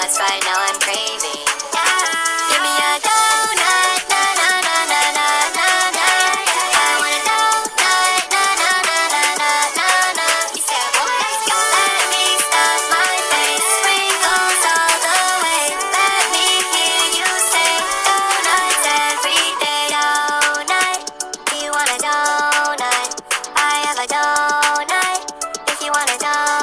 donuts right now I'm craving. Give me a donut, na na na na na na na. I want a donut, na na na na na na na. You said what? Let me stuff my face, sprinkles all the way. Let me hear you say donuts every day. Donut, you want a donut? I have a donut. If you want a donut.